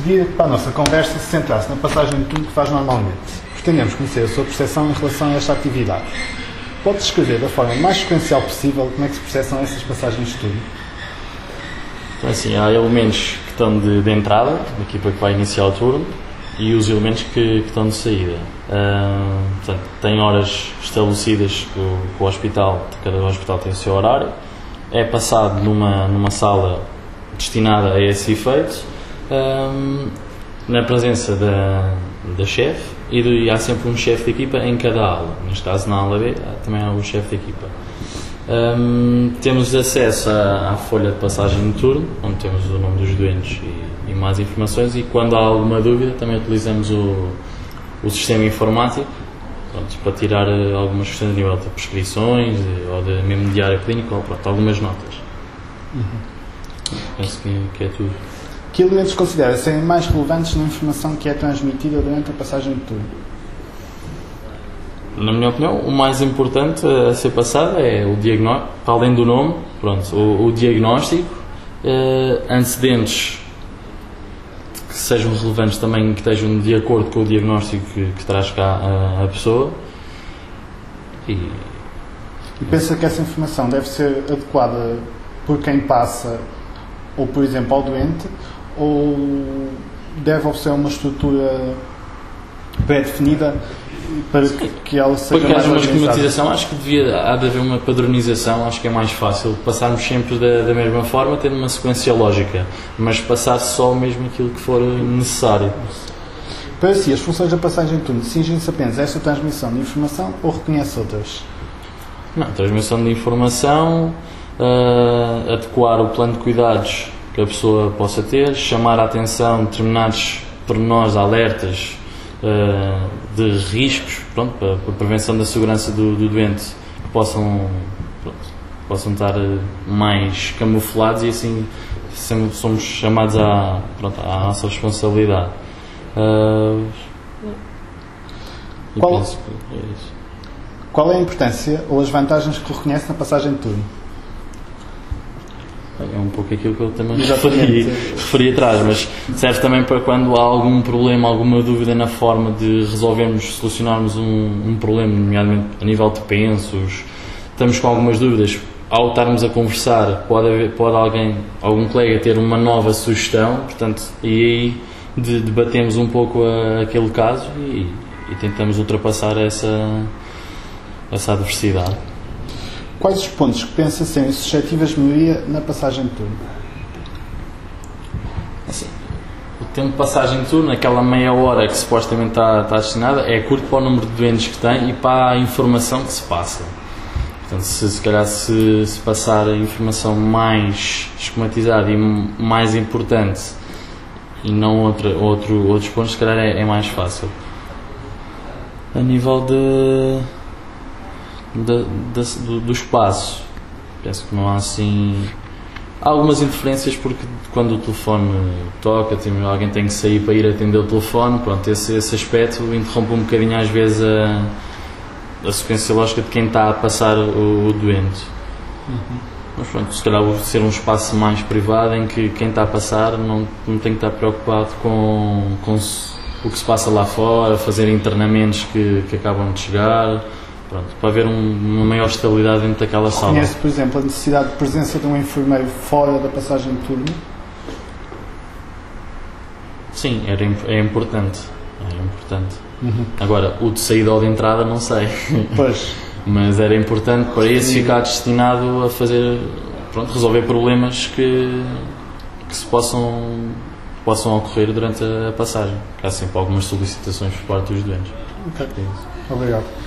Pedia que para a nossa conversa se centrasse na passagem de turno que faz normalmente. Pretendemos conhecer a sua percepção em relação a esta atividade. Pode descrever da forma mais sequencial possível como é que se processam essas passagens de turno? Então, assim, há elementos que estão de entrada, da equipa que vai iniciar o turno, e os elementos que estão de saída. Portanto, tem horas estabelecidas que o hospital, cada hospital tem o seu horário, é passado numa sala destinada a esse efeito, na presença da chefe, e há sempre um chefe de equipa em cada aula. Neste caso, na aula B, também há o chefe de equipa. Temos acesso à folha de passagem de turno, onde temos o nome dos doentes e mais informações, e quando há alguma dúvida também utilizamos o sistema informático, pronto, para tirar algumas questões a nível de prescrições ou de mesmo diário clínico, ou pronto, algumas notas. Penso que é tudo. Que elementos considera serem mais relevantes na informação que é transmitida durante a passagem de turno? Na minha opinião, o mais importante a ser passado é o diagnóstico, além do nome, pronto, o diagnóstico, antecedentes que sejam relevantes também, que estejam de acordo com o diagnóstico que traz cá a pessoa. E pensa que essa informação deve ser adequada por quem passa, ou por exemplo ao doente, ou deve oferecer uma estrutura pré-definida para que ela seja porque mais haja uma organizada? esquematização, acho que há de haver uma padronização, acho que é mais fácil passarmos sempre da mesma forma, tendo uma sequência lógica, mas passar só mesmo aquilo que for necessário. Para si, as funções da passagem de turno cingem-se apenas a esta transmissão de informação ou reconhece outras? Não, transmissão de informação, adequar o plano de cuidados que a pessoa possa ter, chamar a atenção determinados pormenores, alertas de riscos, pronto, para a prevenção da segurança do doente, que possam estar mais camuflados, e assim somos chamados à nossa responsabilidade. Qual é a importância ou as vantagens que reconhece na passagem de turno? É um pouco aquilo que eu também referi atrás, mas serve também para quando há algum problema, alguma dúvida na forma de resolvermos, solucionarmos um problema, nomeadamente a nível de pensos, estamos com algumas dúvidas, ao estarmos a conversar pode algum colega ter uma nova sugestão, portanto, e aí debatemos um pouco aquele caso e tentamos ultrapassar essa adversidade. Quais os pontos que pensa serem suscetíveis de melhoria na passagem de turno? Assim, o tempo de passagem de turno, aquela meia hora que supostamente está destinada, é curto para o número de doentes que tem e para a informação que se passa. Portanto, se calhar se passar a informação mais esquematizada e mais importante e não outros pontos, se calhar é mais fácil. A nível do espaço, penso que não há assim. Há algumas interferências, porque quando o telefone toca, alguém tem que sair para ir atender o telefone, pronto, esse aspecto interrompe um bocadinho às vezes a sequência lógica de quem está a passar o doente. Mas pronto, se calhar vou ser um espaço mais privado em que quem está a passar não tem que estar preocupado com o que se passa lá fora, fazer internamentos que acabam de chegar. Pronto, para haver uma maior estabilidade dentro daquela sala. Conhece, por exemplo, a necessidade de presença de um enfermeiro fora da passagem de turno? Sim, é importante. Agora, o de saída ou de entrada, não sei. Pois. Mas era importante para esse ficar destinado a resolver problemas que se possam ocorrer durante a passagem. Há sempre algumas solicitações por parte dos doentes. Ok. Obrigado.